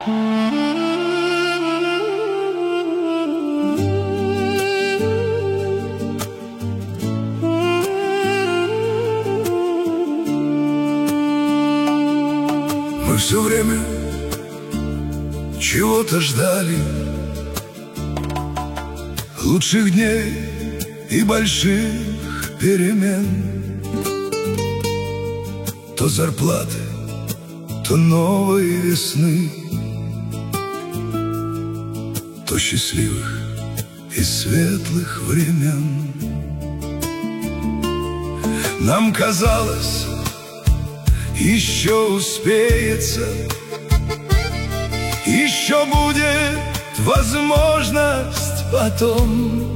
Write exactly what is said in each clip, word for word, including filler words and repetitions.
Мы все время чего-то ждали, лучших дней и больших перемен. То зарплаты, то новой весны, то счастливых и светлых времен. Нам казалось, еще успеется, еще будет возможность потом.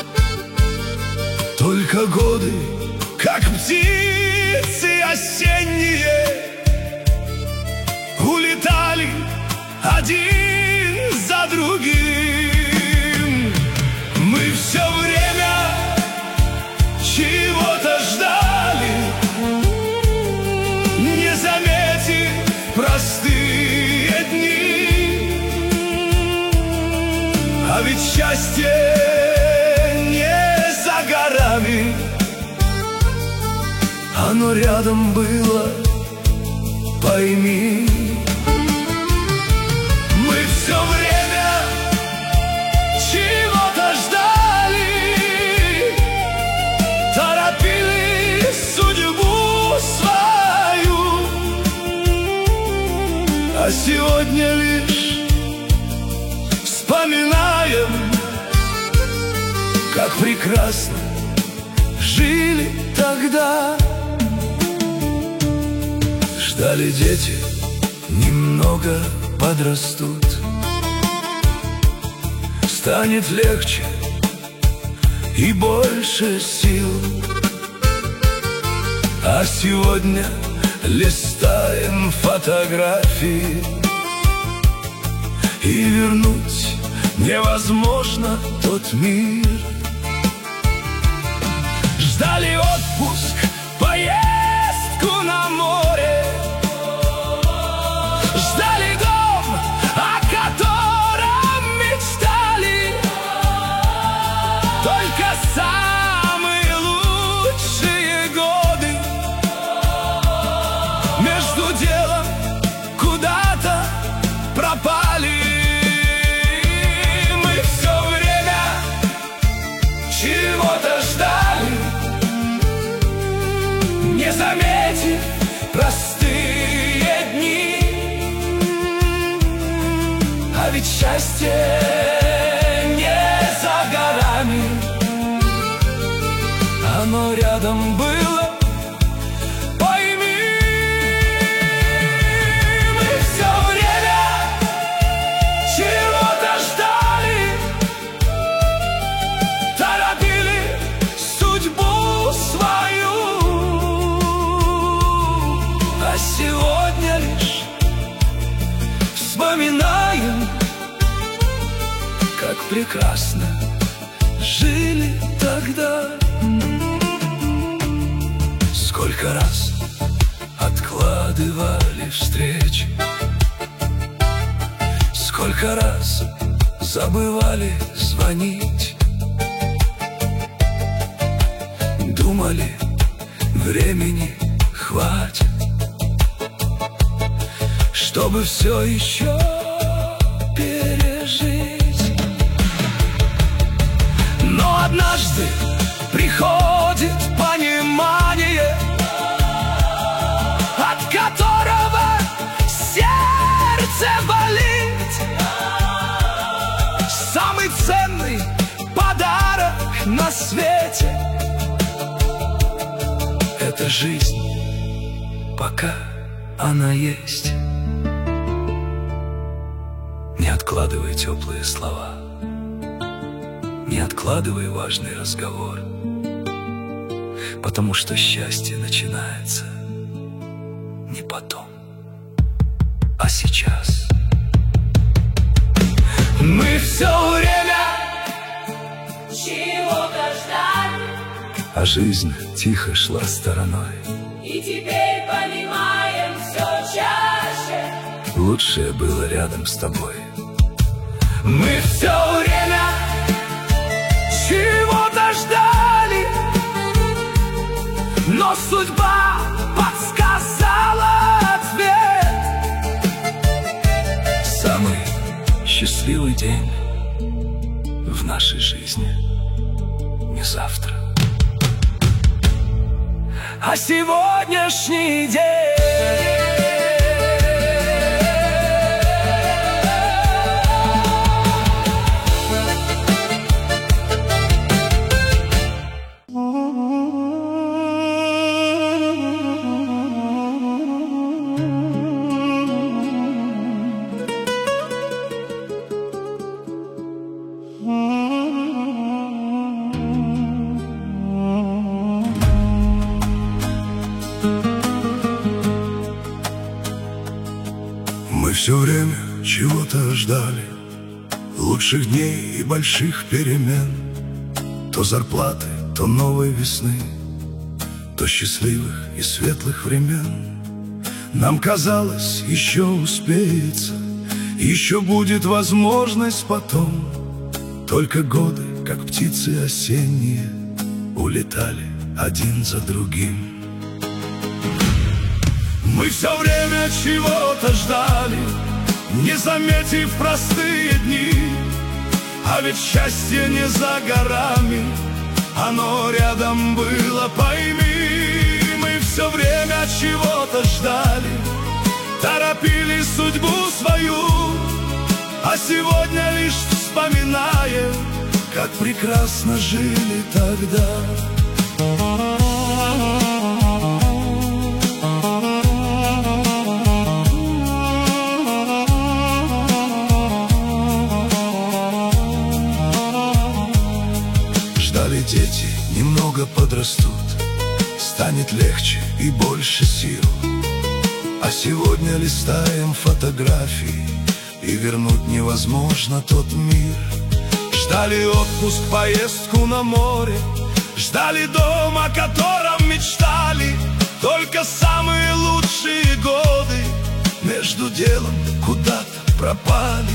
Только годы, как птицы осенние, улетали один за другим. Мы все время чего-то ждали, не заметив простые дни. А ведь счастье не за горами, оно рядом было, пойми. Мы все время чего-то ждали, торопили судьбу свою, а сегодня лишь вспоминаем, как прекрасно жили тогда. Ждали дети, немного подрастут, станет легче и больше сил. А сегодня листаем фотографии, и вернуть невозможно тот мир. Ждали отпуск, поездку на море, ждали дом, о котором мечтали. Только самые лучшие годы между делом куда-то пропали. Мы все время чего-то ждали, не заметив простые дни. А ведь счастье не за горами, оно рядом было, пойми. Мы все время чего-то ждали, торопили судьбу свою, а сегодня лишь вспоминаем, как прекрасно жили тогда. Сколько раз откладывали встречи, сколько раз забывали звонить. Думали, времени хватит, чтобы все еще пережить. Но однажды приходит понимание, от которого сердце болит. Самый ценный подарок на свете — это жизнь, пока она есть. Не откладывай теплые слова, не откладывай важный разговор, потому что счастье начинается не потом, а сейчас. Мы все время чего-то ждали, а жизнь тихо шла стороной. и теперь понимаем все чаще. лучшее было рядом с тобой. Мы все время чего-то ждали, но судьба подсказала ответ. Самый счастливый день в нашей жизни не завтра, а сегодняшний день. Мы все время чего-то ждали, лучших дней и больших перемен, то зарплаты, то новой весны, то счастливых и светлых времен. Нам казалось, еще успеется, еще будет возможность потом. Только годы, как птицы осенние, улетали один за другим. Мы все время чего-то ждали, не заметив простые дни. А ведь счастье не за горами, оно рядом было, пойми. Мы все время чего-то ждали, торопили судьбу свою, а сегодня лишь вспоминаем, как прекрасно жили тогда. Ждали дети, немного подрастут, станет легче и больше сил. А сегодня листаем фотографии, и вернуть невозможно тот мир. Ждали отпуск, поездку на море, ждали дом, о котором мечтали. Только самые лучшие годы между делом куда-то пропали.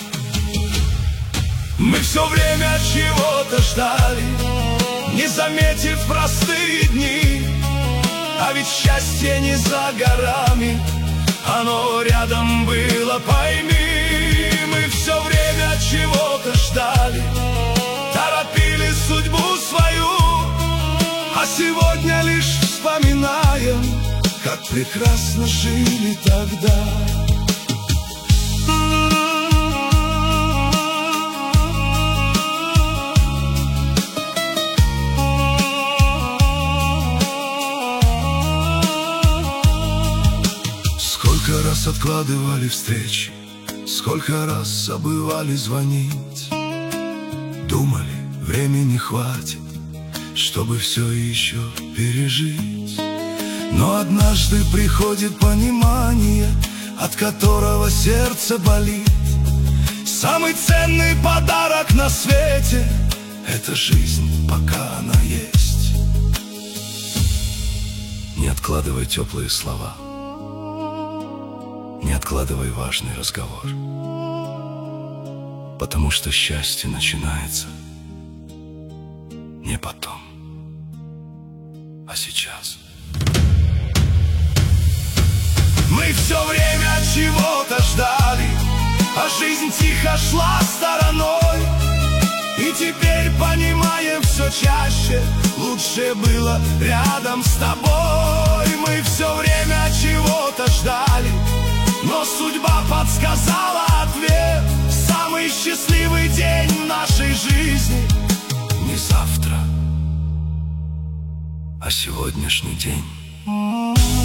Мы все время чего-то ждали, не заметив простые дни. А ведь счастье не за горами, оно рядом было, пойми. Мы все время чего-то ждали, торопили судьбу свою, а сегодня лишь вспоминаем, как прекрасно жили тогда. Сколько раз откладывали встречи, сколько раз забывали звонить. Думали, времени хватит, чтобы все еще пережить. Но однажды приходит понимание, от которого сердце болит. Самый ценный подарок на свете — это жизнь, пока она есть. Не откладывай теплые слова, не откладывай важный разговор, потому что счастье начинается не потом, а сейчас. Мы все время чего-то ждали, а жизнь тихо шла стороной. И теперь понимаем все чаще, лучше было рядом с тобой. Мы все время чего-то ждали, но судьба подсказала ответ. Самый счастливый день в нашей жизни Не завтра, а сегодняшний день.